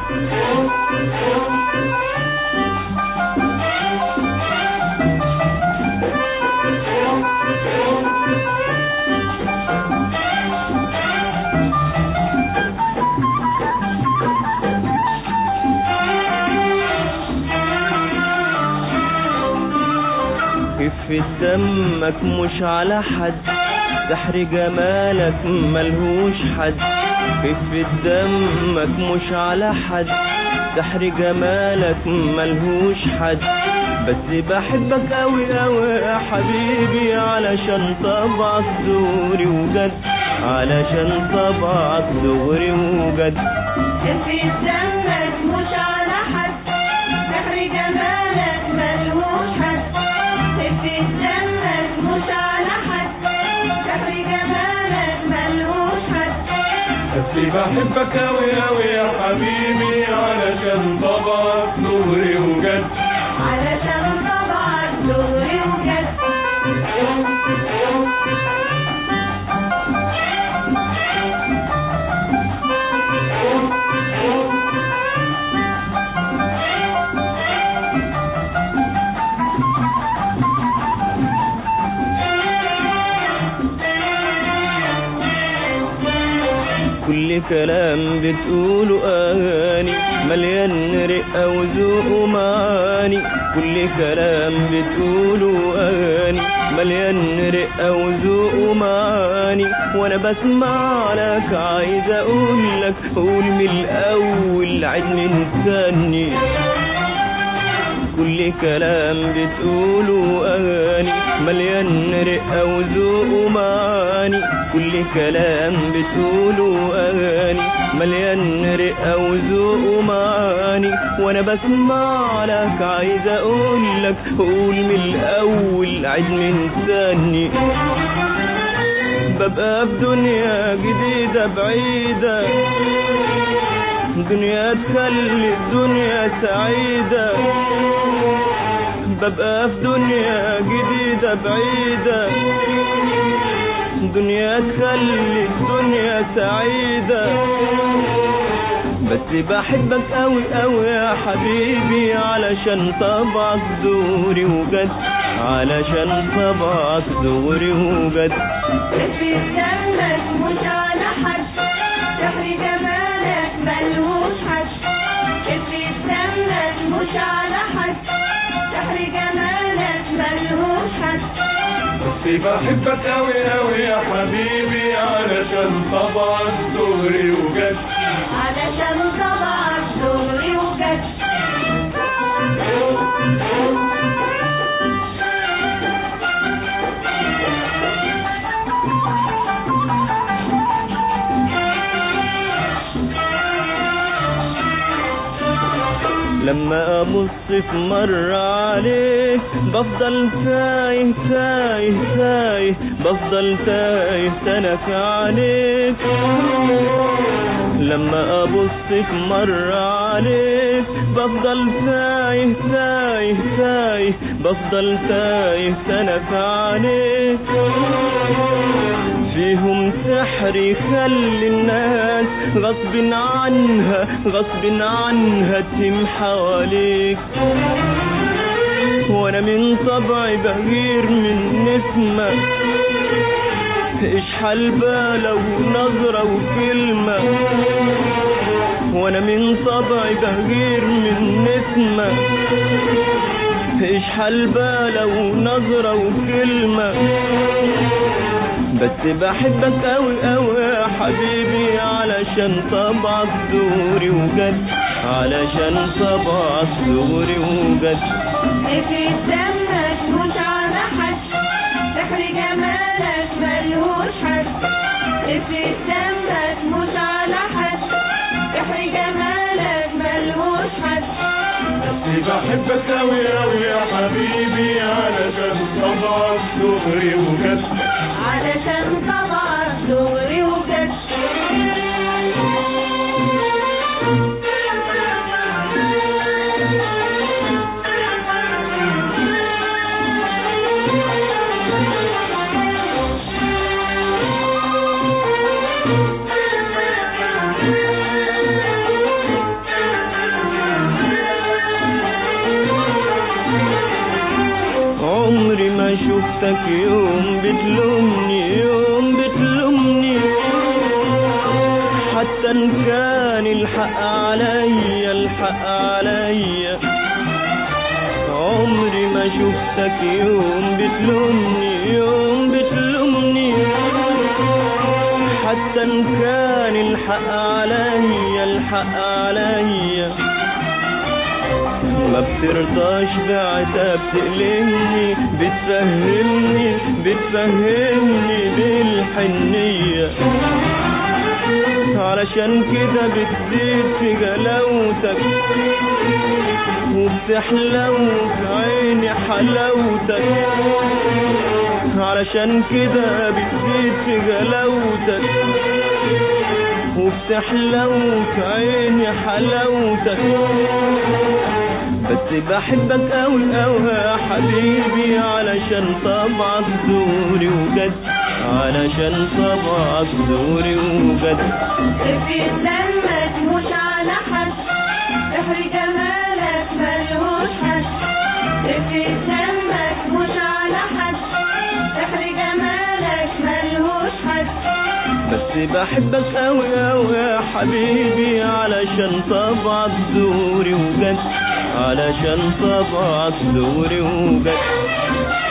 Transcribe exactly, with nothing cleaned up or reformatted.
خفة دمك مش على حد، سحر جمالك ملهوش حد. خفة دمك مش على حد، سحر جمالك ملهوش حد. بس بحبك اوي اوي يا حبيبي، علشان طبعك دغري وجد، علشان طبعك دغري وجد. خفة دمك مش على حد، سحر جمالك ملهوش حد. خفة دمك مش على حد، سحر جمالك ملهوش حد. بس بحبك اوي اوي يا حبيبي، علشان طبعك دغري وجد، علشان طبعك دغري وجد. كل كلام بتقوله أغاني، مليان رقة وذوق ومعاني. كل كلام بتقوله أغاني، مليان رقة وذوق ومعاني. وأنا بسمع لك عايز أقولك، قول من الأول عيد من تاني. كل كلام بتقوله أغاني، مليان رقة وذوق ومعاني. كل كلام بتقوله أغاني، مليان رقة وذوق ومعاني. وأنا بسمع لك عايز أقولك، قول من الأول عيد من تاني. ببقى في دنيا جديدة بعيدة، دنيا تخلي الدنيا سعيدة. ببقى في دنيا جديدة بعيدة، دنيا تخلي الدنيا سعيدة. بس بحبك اوي اوي يا حبيبي، علشان طبعك دغري وجد، علشان طبعك دغري وجد. خفة دمك مش على حد، سحر جمالك ملهوش حد. خفة دمك مش على حد، سحر جمالك ملهوش حد. بس بحبك اوي اوي يا حبيبي، علشان طبعك دغري وجد، علشان طبعك دغري وجد. لما ابص في مرة عليك، بفضل تايه تايه تايه، بفضل تايه سنك عليك. لما ابص في مرة عليك، بفضل تايه تايه تايه، بفضل تايه سنك عليك. فيهم سحر يخلي الناس غصب عنها غصب عنها تم حواليك. وانا من طبعي بغير من نسمة، اشحال بالة ونظرة وكلمة. وانا من طبعي بغير من نسمة، اشحال بالة ونظرة وكلمة. بس بحبك اوي اوي يا حبيبي، علشان طبعك دغري وجد، علشان طبعك دغري وجد. خفة دمك مش على حد، سحر جمالك ملهوش حد. خفة دمك مش على حد، سحر جمالك ملهوش حد. بس بحبك اوي اوي يا حبيبي، علشان طبعك دغري وجد، علشان طبعك دغري وجد. شفتك يوم بتلومني يوم بتلومني حتى ان كان الحق عليا الحق عليا عمري ما شفتك يوم بتلومني يوم بتلومني حتى ان كان الحق عليا الحق عليا ما بترضاش بعتاب تقلمني بتفهمني بتفهمني بالحنية علشان كده بتزيد في جلاوتك وبتحلو في عيني حلاوتك علشان كده بتزيد في جلاوتك وبتحلو في عيني حلاوتك بس بحبك اوي اوي يا حبيبي علشان طبعك زوري وجد علشان طبعك زوري وجد في دمك مش على حد سحر جمالك ملهوش حد في دمك مش على حد سحر جمالك ملهوش حد بس بحبك اوي اوي يا حبيبي علشان طبعك زوري وجد علشان طبعك زوري وجد